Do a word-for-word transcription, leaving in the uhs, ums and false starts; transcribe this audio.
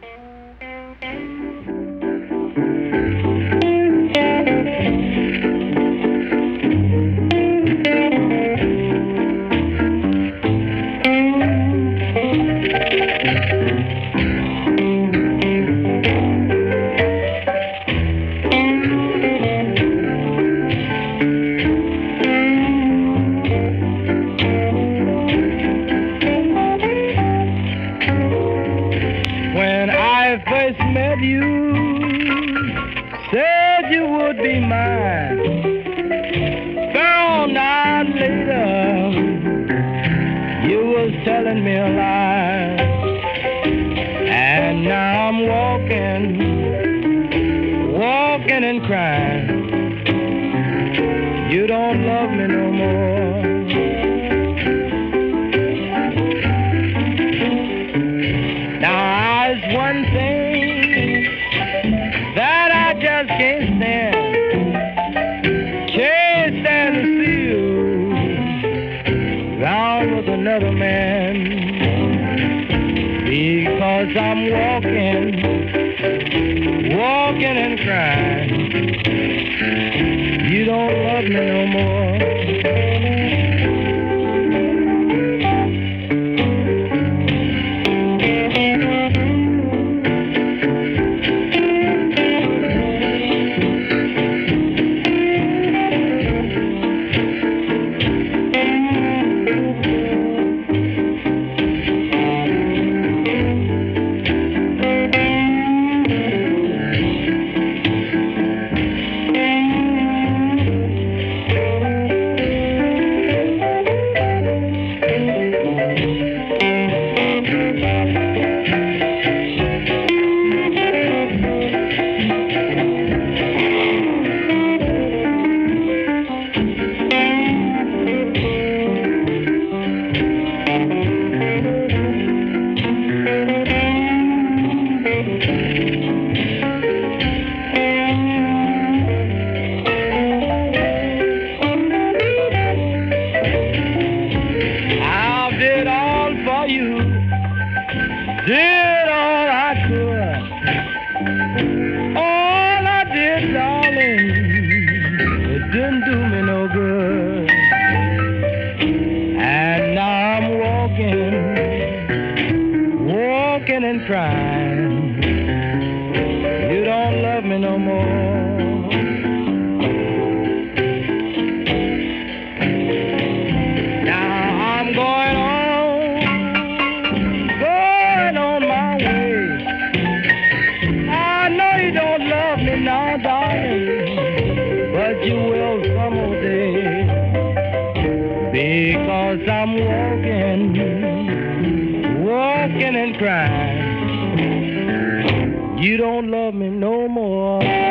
When I first met you, said you would be mine. Found out later, you was telling me a lie. And now I'm walking, walking and crying. You don't love me no more. Now there's one thing that I just can't stand. Can't stand to see you round with another man. Because I'm walking, walking and crying. You don't love me no more. Did all I could. All I did, darling, it didn't do me no good. And now I'm walking, walking and crying. You don't love me no more. Now I'm going on. Now, darling, but you will some old day, because I'm walking, walking and crying. You don't love me no more.